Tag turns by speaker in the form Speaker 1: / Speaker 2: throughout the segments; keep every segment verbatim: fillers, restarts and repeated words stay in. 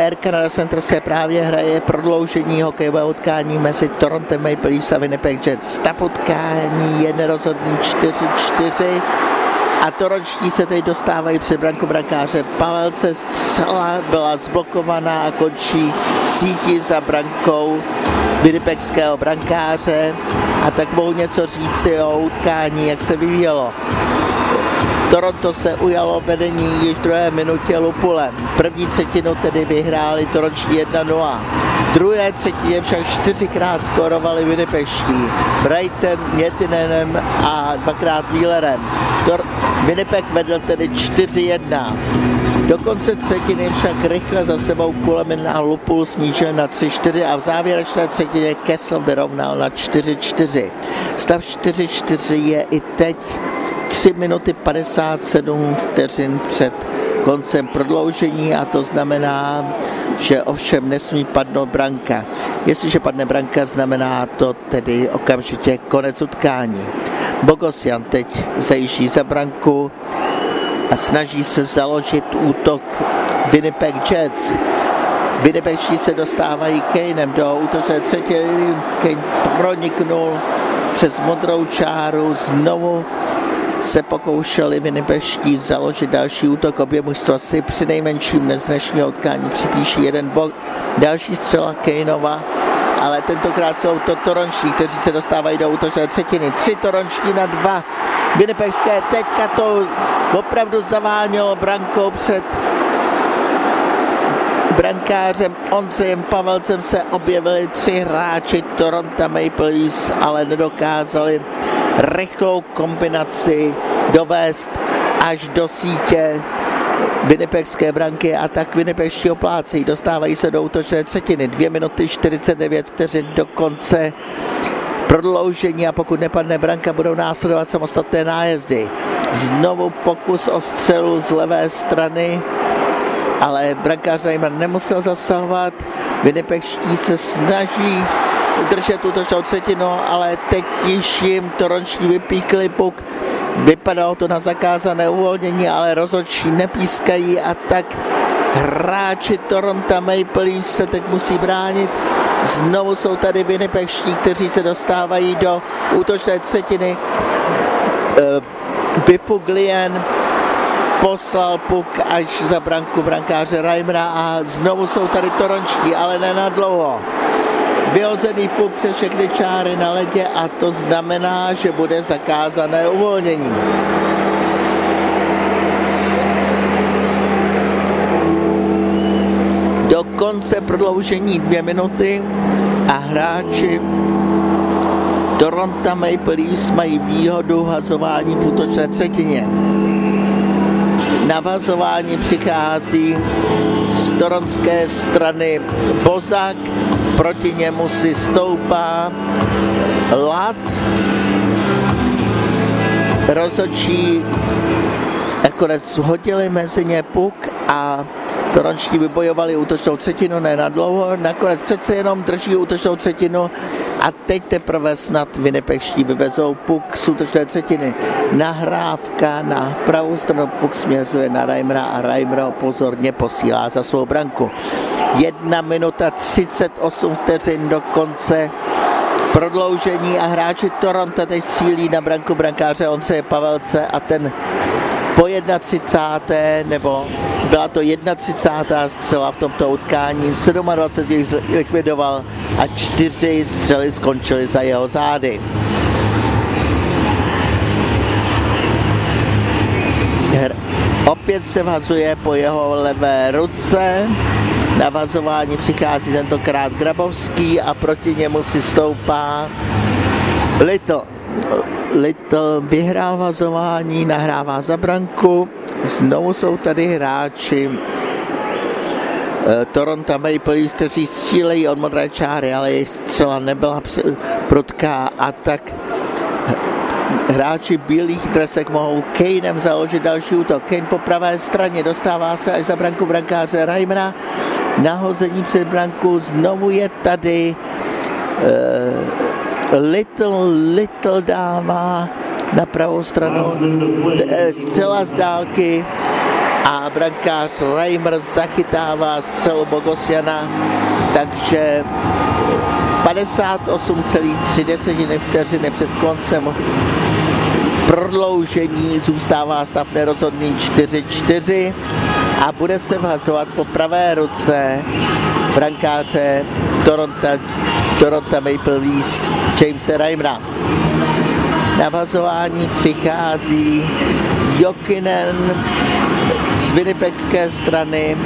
Speaker 1: Air Canada Center se právě hraje prodloužení hokejového utkání mezi Toronto Maple Leafs a Winnipeg Jets. Stav utkání je nerozhodný čtyři čtyři a toronští se teď dostávají před branku brankáře Pavelce. Střela byla zblokovaná a končí v síti za brankou winnipegského brankáře a tak mohu něco říci o utkání, jak se vyvíjelo. Toronto se ujalo vedení již v druhé minutě Lupulem. První třetinu tedy vyhráli toronští jedna nula. V druhé třetině však čtyřikrát skorovali Winnipegští. Brighton, Miettinen a dvakrát Wheelerem. Tor- Winnipeg vedl tedy čtyři jedna. Do konce třetiny však rychle za sebou Kulemin a Lupul snížil na tři čtyři a v závěrečné třetině Kessel vyrovnal na čtyři čtyři. Stav čtyři čtyři je i teď tři minuty padesát sedm vteřin před koncem prodloužení a to znamená, že ovšem nesmí padnout branka. Jestliže padne branka, znamená to tedy okamžitě konec utkání. Bogosian teď zajíždí za branku a snaží se založit útok Winnipeg Jets. Winnipegští se dostávají Kanem do útočné třetiny. Kane proniknul přes modrou čáru, znovu se pokoušeli Winnipegští založit další útok. Obě mužstva si při nejmenším dnes dnešního utkání připíší jeden bod. Další střela Kaneova, ale tentokrát jsou to toronští, kteří se dostávají do útočné třetiny. Tři toronští na dva. Winnipegské teďka to opravdu zavánilo brankou před brankářem Ondřejem Pavelcem se objevili tři hráči Toronto Maple Leafs, ale nedokázali rychlou kombinaci dovést až do sítě winnipegské branky a tak Winnipegští oplácejí. Dostávají se do útočné třetiny. dvě minuty čtyřicet devět vteřin do konce prodloužení a pokud nepadne branka, budou následovat samostatné nájezdy. Znovu pokus o střelu z levé strany, ale brankář Reimer nemusel zasahovat. Winnipegští se snaží udržet útočnou třetinu, ale teď již jim toronští vypíkli puk. Vypadalo to na zakázané uvolnění, ale rozhodčí nepískají a tak hráči Toronto Maple Leafs se teď musí bránit. Znovu jsou tady Winnipegští, kteří se dostávají do útočné třetiny. Byfuglien poslal puk až za branku brankáře Reimera a znovu jsou tady toronští, ale ne na dlouho. Vyhozený puk přes všechny čáry na ledě a to znamená, že bude zakázané uvolnění. Do konce prodloužení dvě minuty a hráči Toronto Maple Leafs mají výhodu v hazování v útočné třetině. Na vazování přichází z toronské strany Bozak, proti němu si stoupá Lat. Rozhodčí nakonec hodili mezi ně puk a toronští vybojovali útočnou třetinu, ne na dlouho, nakonec přece jenom drží útočnou třetinu a teď teprve snad Winnipegští vyvezou puk z útočné třetiny. Nahrávka na pravou stranu, puk směřuje na Reimera a Reimer ho pozorně posílá za svou branku. Jedna minuta třicet osm vteřin do konce prodloužení a hráči Toronto teď střílí na branku brankáře Ondřeje Pavelce a ten po třicáté jedné nebo byla to třicátá jedna střela v tomto utkání, dvacet sedm jich likvidoval a čtyři střely skončily za jeho zády. Opět se vhazuje po jeho levé ruce, na vazování přichází tentokrát Grabovský a proti němu si stoupá Little. Little vyhrál vazování, nahrává za branku, znovu jsou tady hráči Toronto Maple Leafs, kteří střílejí od modré čáry, ale jejich střela nebyla prudká a tak hráči bílých dresek mohou Kanem založit další útok. Kane po pravé straně dostává se až za branku brankáře Reimera. Nahození před branku, znovu je tady uh, Little, Little dává na pravou stranu střela z dálky a brankář Reimer zachytává střelu Bogosiana, takže padesát osm celá tři vteřiny před koncem prodloužení zůstává stav nerozhodný čtyři čtyři a bude se vhazovat po pravé ruce brankáře Toronto, Toronto Maple Leafs Jamese Reimera. Na vhazování přichází Jokinen z winnipegské strany.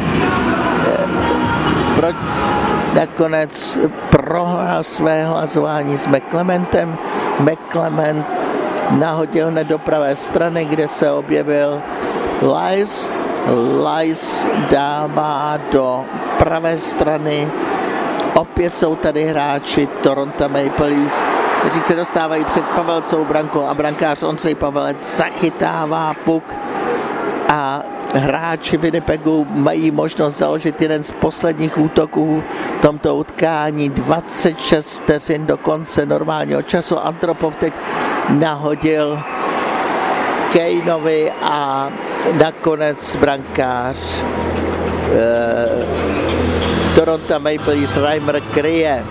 Speaker 1: Pro, nakonec prohrál své hlasování s McClementem. McClement nahodil hned do pravé strany, kde se objevil Lice. Lice dává do pravé strany. Opět jsou tady hráči Toronto Maple Leafs, kteří se dostávají před Pavelcovou brankou a brankář Ondřej Pavelec zachytává puk a hráči Winnipegu mají možnost založit jeden z posledních útoků v tomto utkání. dvacet šest vteřin do konce normálního času. Antropov teď nahodil Kaneovi a nakonec brankář eh, Toronto Maple Leafs Reimer kryje.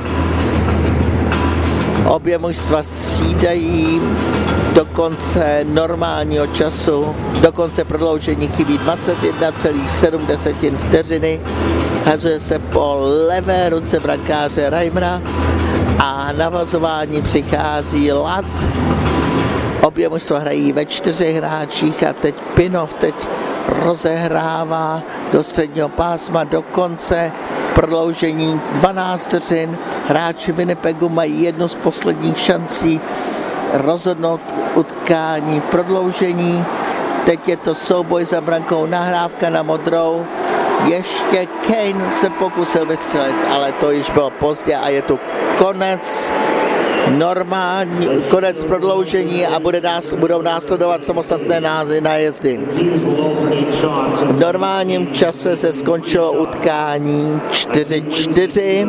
Speaker 1: Obě mužstva střídají do konce normálního času, do konce prodloužení chybí dvacet jedna celá sedm vteřiny. Hazuje se po levé ruce brankáře Reimera a navazování přichází Lat. Obě mužstva hrají ve čtyřech hráčích a teď Pinov teď rozehrává do středního pásma do konce prodloužení dvanáct vteřin. Hráči Winnipegu mají jednu z posledních šancí rozhodnout utkání prodloužení. Teď je to souboj za brankou, nahrávka na modrou. Ještě Kane se pokusil vystřelit, ale to již bylo pozdě a je tu konec. Normální konec prodloužení a bude nás, budou následovat samostatné nájezdy. V normálním čase se skončilo utkání čtyři čtyři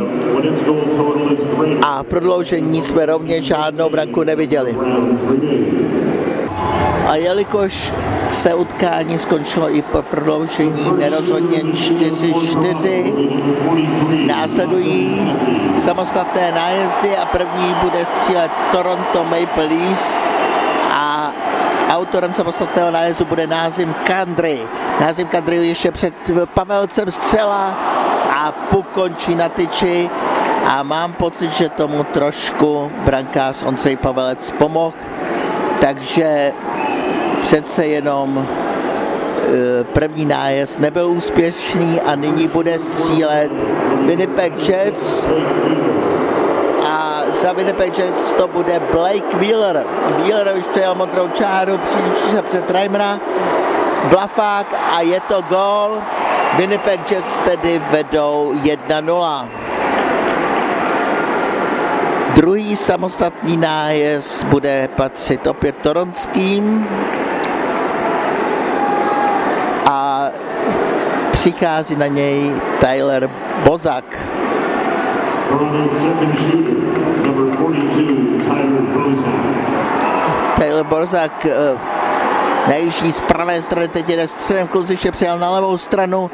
Speaker 1: a prodloužení jsme rovněž žádnou branku neviděli. A jelikož se utkání skončilo i po prodloužení nerozhodně čtyři čtyři, následují samostatné nájezdy a první bude střílet Toronto Maple Leafs a autorem samostatného nájezdu bude Nazem Kadri. Nazem Kadri ještě před Pavelcem střela a puk končí na tyči a mám pocit, že tomu trošku brankář Ondřej Pavelec pomohl, takže přece jenom první nájezd nebyl úspěšný a nyní bude střílet Winnipeg Jets a za Winnipeg Jets to bude Blake Wheeler. Wheeler už přijel modrou čáru, přijde se před Reimera, blafák a je to gól. Winnipeg Jets tedy vedou jedna nula. Druhý samostatný nájezd bude patřit opět toronským a přichází na něj Tyler Bozak. Tyler Bozak najíždí z pravé strany, teď jde středem kluziště, přijel na levou stranu.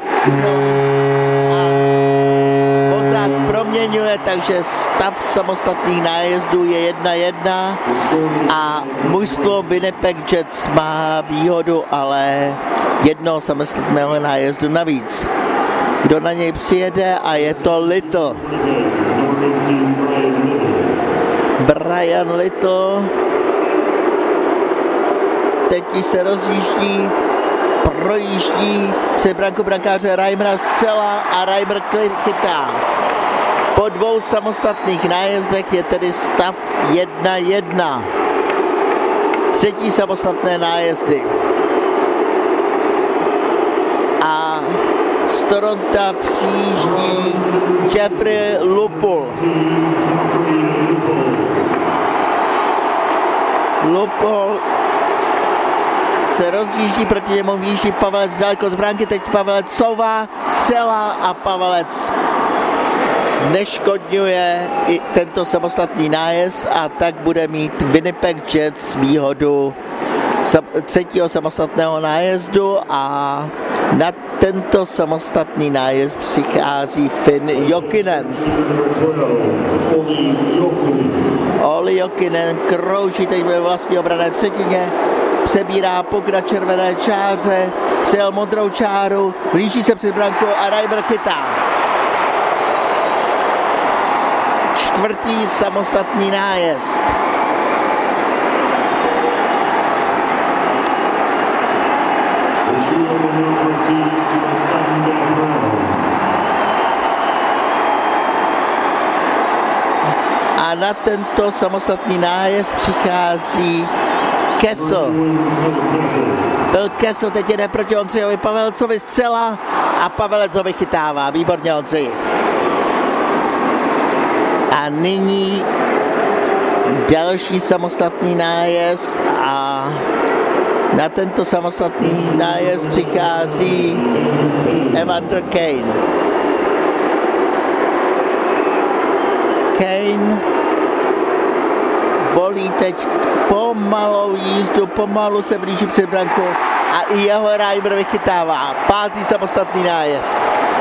Speaker 1: Bozák proměňuje, takže stav samostatných nájezdů je jedna jedna a mužstvo Winnipeg Jets má výhodu, ale jednoho samostatného nájezdu navíc. Kdo na něj přijede a je to Little. Brian Little teď se rozjíždí, projíždí před brankou brankáře Reimera, střela a Reimer chytá. Po dvou samostatných nájezdech je tedy stav jedna jedna. Třetí samostatné nájezdy. A z Toronto přijíždí Jeffrey Lupul. Lupul se rozjíždí, proti němu výjíždí Pavelec daleko z bránky, teď Pavelec souvá, střela a Pavelec zneškodňuje i tento samostatný nájezd a tak bude mít Winnipeg Jets výhodu třetího samostatného nájezdu a Na tento samostatný nájezd přichází Finn Jokinen. Olli Jokinen krouží teď ve vlastní obranné třetině, přebírá puk na červené čáře, přijel modrou čáru, blíží se před brankou a Reimer chytá. Čtvrtý samostatný nájezd. A na tento samostatný nájezd přichází Kessel. Phil Kessel teď jde proti Ondřejovi Pavelcovi, střela a Pavelec ho vychytává. Výborně, Ondřej. A nyní další samostatný nájezd a na tento samostatný nájezd přichází Evander Kane. Kane volí teď pomalou jízdu, pomalu se blíží před brankou a i jeho Reimer vychytává. Pátý samostatný nájezd.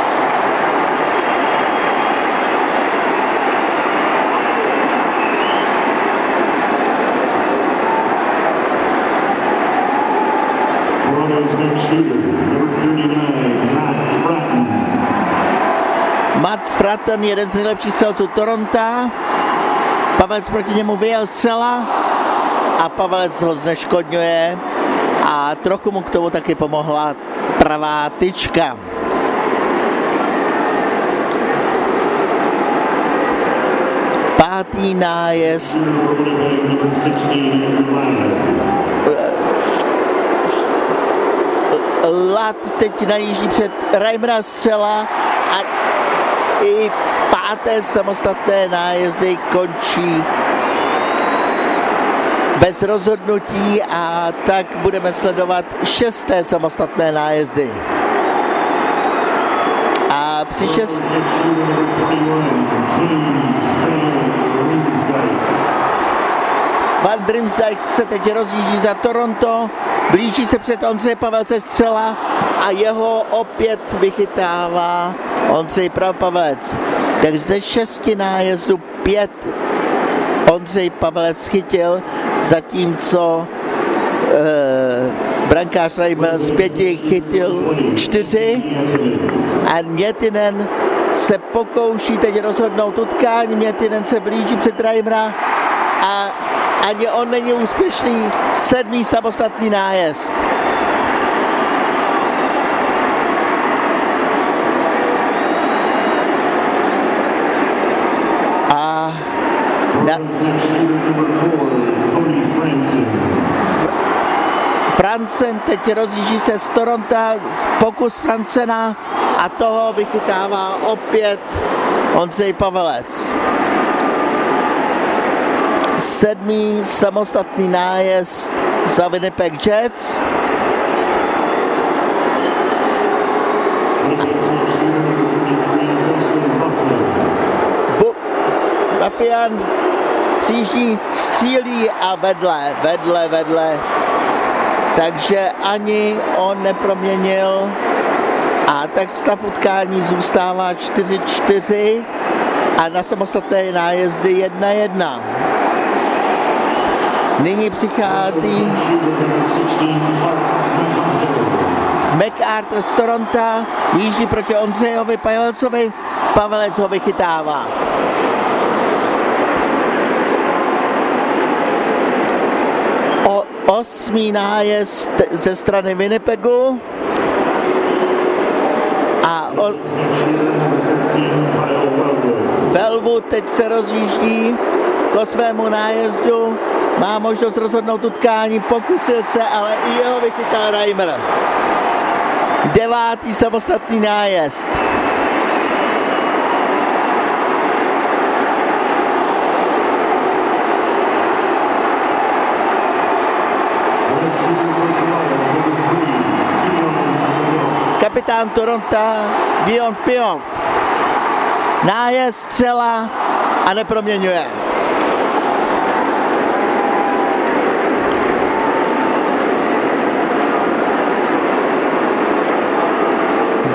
Speaker 1: Matt Fratton, jeden z nejlepších střelců Toronta. Pavelec proti němu vyjel střela a Pavelec ho zneškodňuje a trochu mu k tomu taky pomohla pravá tyčka. Pátý nájezd. Lat teď najíždí před Reimera střela a i páté samostatné nájezdy končí bez rozhodnutí a tak budeme sledovat šesté samostatné nájezdy. A při šest... Van Drimsdijk se teď rozjíždí za Toronto, blíží se před Ondřeje Pavelce střela a jeho opět vychytává Ondřej Pavelec. Takže ze šesti nájezdů pět Ondřej Pavelec chytil, zatímco eh, brankář Reimer z pěti chytil čtyři a Miettinen se pokouší teď rozhodnout utkání. Miettinen se blíží před Reimera a ani on není úspěšný. Sedmý samostatný nájezd. A na... Franzen teď rozjíždí se z Toronta, pokus Franzena a toho vychytává opět Ondřej Pavelec. Sedmý samostatný nájezd za Winnipeg Jets. Bu- Buffian přijíždí, střílí a vedle, vedle, vedle. Takže ani on neproměnil a tak stav utkání zůstává čtyři čtyři a na samostatné nájezdy jedna jedna. Nyní přichází MacArthur z Toronta, jíždí proti Ondřejovi Pavelcovi, Pavelec ho vychytává. O, osmý nájezd ze strany Winnipegu a o, Velvu teď se rozjíždí k osmému nájezdu. Má možnost rozhodnout utkání, pokusil se, ale i jeho vychytal Reimer. Devátý samostatný nájezd. Kapitán Toronta Dion Pionk. Nájezd, střela a neproměňuje.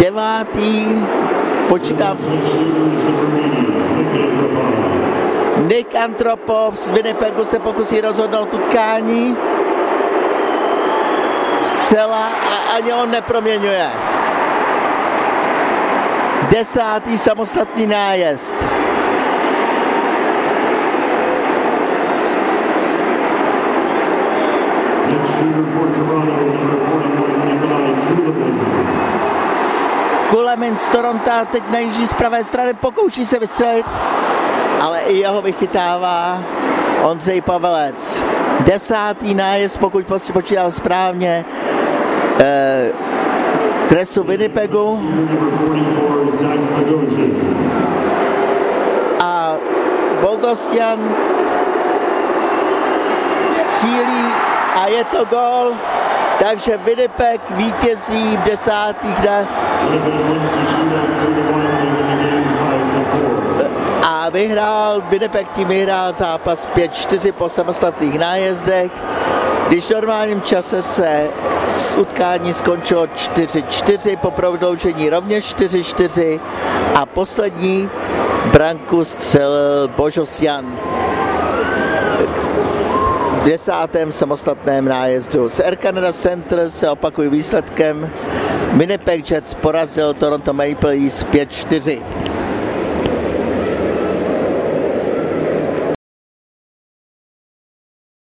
Speaker 1: Devátý, počítám, Nick Antropov z Winnipegu se pokusí rozhodnout utkání. Střela a ani on neproměňuje. Desátý samostatný nájezd. Kulemin z Toronto teď najíždí z pravé strany, pokouší se vystřelit, ale i jeho vychytává Ondřej Pavelec. Desátý nájezd, pokud počítám správně, eh, dresu Winnipegu. A Bogosian střílí a je to gól, takže Winnipeg vítězí v desátých na... a vyhrál, Winnipeg tím vyhrál zápas pět čtyři po samostatných nájezdech, když v normálním čase se z utkání skončilo čtyři čtyři, po prodloužení rovněž čtyři čtyři a poslední branku střelil Božosian v desátém samostatném nájezdu. Z Air Canada Center se opakují výsledkem. Winnipeg Jets porazil Toronto Maple Leafs pět čtyři.